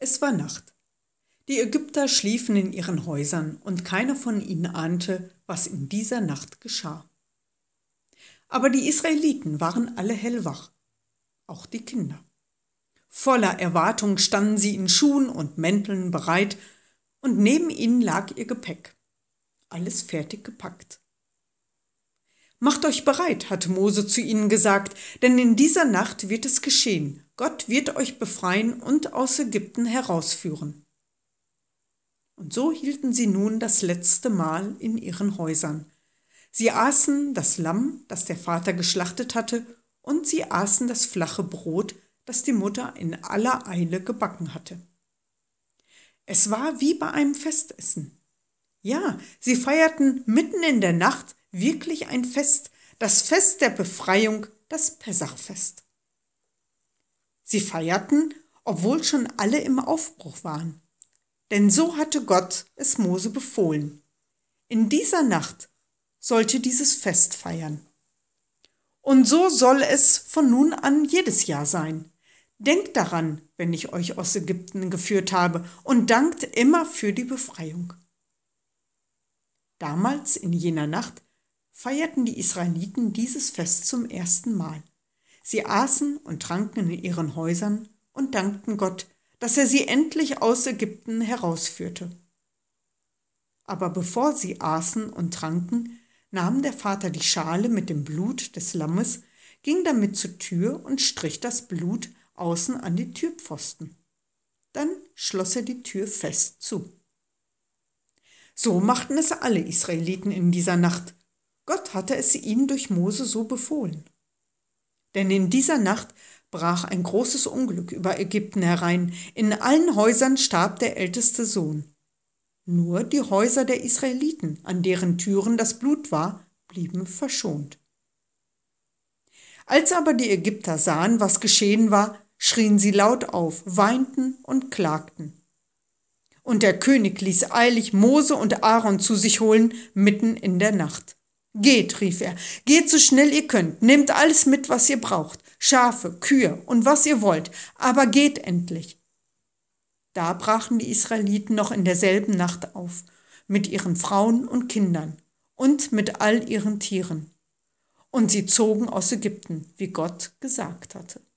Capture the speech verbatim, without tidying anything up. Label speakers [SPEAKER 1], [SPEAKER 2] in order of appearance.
[SPEAKER 1] Es war Nacht. Die Ägypter schliefen in ihren Häusern, und keiner von ihnen ahnte, was in dieser Nacht geschah. Aber die Israeliten waren alle hellwach, auch die Kinder. Voller Erwartung standen sie in Schuhen und Mänteln bereit, und neben ihnen lag ihr Gepäck, alles fertig gepackt. »Macht euch bereit«, hatte Mose zu ihnen gesagt, »denn in dieser Nacht wird es geschehen. Gott wird euch befreien und aus Ägypten herausführen.« Und so hielten sie nun das letzte Mahl in ihren Häusern. Sie aßen das Lamm, das der Vater geschlachtet hatte, und sie aßen das flache Brot, das die Mutter in aller Eile gebacken hatte. Es war wie bei einem Festessen. Ja, sie feierten mitten in der Nacht wirklich ein Fest, das Fest der Befreiung, das Pessachfest. Sie feierten, obwohl schon alle im Aufbruch waren. Denn so hatte Gott es Mose befohlen. In dieser Nacht sollte dieses Fest feiern. Und so soll es von nun an jedes Jahr sein. Denkt daran, wenn ich euch aus Ägypten geführt habe, und dankt immer für die Befreiung. Damals, in jener Nacht, feierten die Israeliten dieses Fest zum ersten Mal. Sie aßen und tranken in ihren Häusern und dankten Gott, dass er sie endlich aus Ägypten herausführte. Aber bevor sie aßen und tranken, nahm der Vater die Schale mit dem Blut des Lammes, ging damit zur Tür und strich das Blut außen an die Türpfosten. Dann schloss er die Tür fest zu. So machten es alle Israeliten in dieser Nacht. Gott hatte es ihnen durch Mose so befohlen. Denn in dieser Nacht brach ein großes Unglück über Ägypten herein. In allen Häusern starb der älteste Sohn. Nur die Häuser der Israeliten, an deren Türen das Blut war, blieben verschont. Als aber die Ägypter sahen, was geschehen war, schrien sie laut auf, weinten und klagten. Und der König ließ eilig Mose und Aaron zu sich holen, mitten in der Nacht. »Geht«, rief er, »geht so schnell ihr könnt, nehmt alles mit, was ihr braucht, Schafe, Kühe und was ihr wollt, aber geht endlich.« Da brachen die Israeliten noch in derselben Nacht auf, mit ihren Frauen und Kindern und mit all ihren Tieren. Und sie zogen aus Ägypten, wie Gott gesagt hatte.